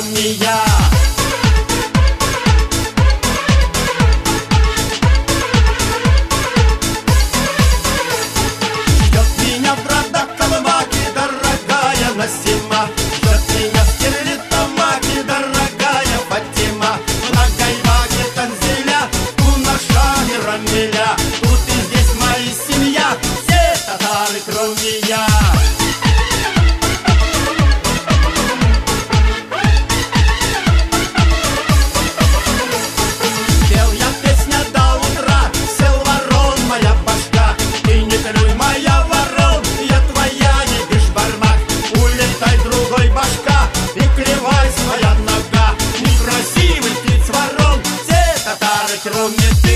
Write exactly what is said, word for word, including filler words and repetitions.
кроме я. Ждет меня брата Калмаки, дорогая Насима. Ждет меня в Стерлитамаке, дорогая Фатима. На Гайваке Танзиля, Кунашане Рамиля. Тут и здесь моя семья, все татары кроме я. Кроме ты.